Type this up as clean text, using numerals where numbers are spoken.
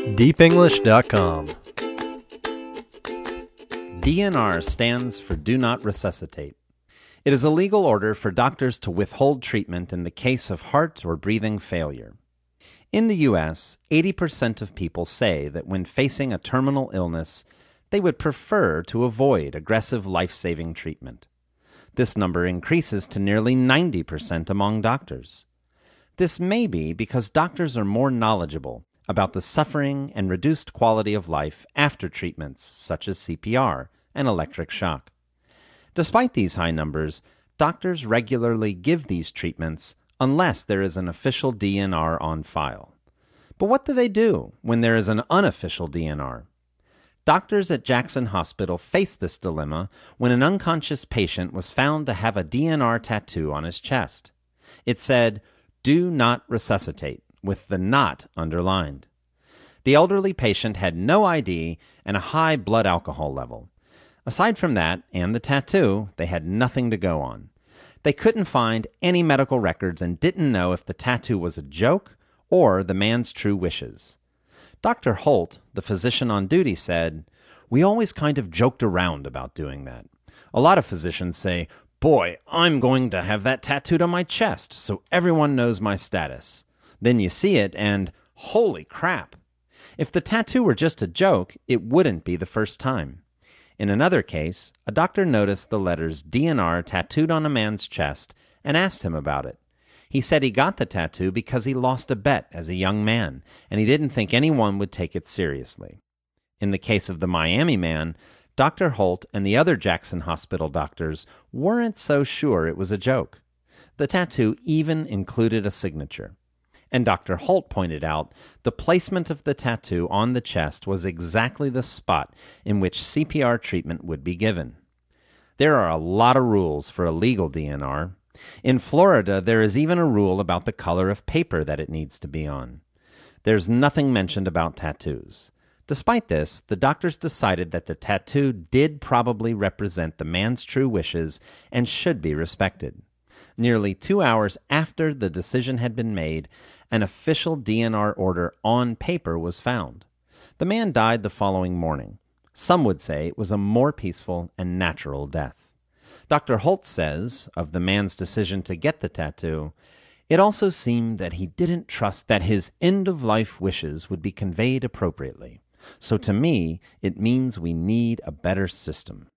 deepenglish.com. DNR stands for Do Not Resuscitate. It is a legal order for doctors to withhold treatment in the case of heart or breathing failure. In the U.S., 80% of people say that when facing a terminal illness, they would prefer to avoid aggressive life-saving treatment. This number increases to nearly 90% among doctors. This may be because doctors are more knowledgeable about the suffering and reduced quality of life after treatments such as CPR and electric shock. Despite these high numbers, doctors regularly give these treatments unless there is an official DNR on file. But what do they do when there is an unofficial DNR? Doctors at Jackson Hospital faced this dilemma when an unconscious patient was found to have a DNR tattoo on his chest. It said, "Do not resuscitate," with the "not" underlined. The elderly patient had no ID and a high blood alcohol level. Aside from that and the tattoo, they had nothing to go on. They couldn't find any medical records and didn't know if the tattoo was a joke or the man's true wishes. Dr. Holt, the physician on duty, said, "We always kind of joked around about doing that. A lot of physicians say, 'Boy, I'm going to have that tattooed on my chest so everyone knows my status.' Then you see it and, holy crap! If the tattoo were just a joke, it wouldn't be the first time." In another case, a doctor noticed the letters DNR tattooed on a man's chest and asked him about it. He said he got the tattoo because he lost a bet as a young man, and he didn't think anyone would take it seriously. In the case of the Miami man, Dr. Holt and the other Jackson Hospital doctors weren't so sure it was a joke. The tattoo even included a signature. And Dr. Holt pointed out the placement of the tattoo on the chest was exactly the spot in which CPR treatment would be given. There are a lot of rules for a legal DNR. In Florida, there is even a rule about the color of paper that it needs to be on. There's nothing mentioned about tattoos. Despite this, the doctors decided that the tattoo did probably represent the man's true wishes and should be respected. Nearly 2 hours after the decision had been made, an official DNR order on paper was found. The man died the following morning. Some would say it was a more peaceful and natural death. Dr. Holt says of the man's decision to get the tattoo, "It also seemed that he didn't trust that his end-of-life wishes would be conveyed appropriately. So to me, it means we need a better system."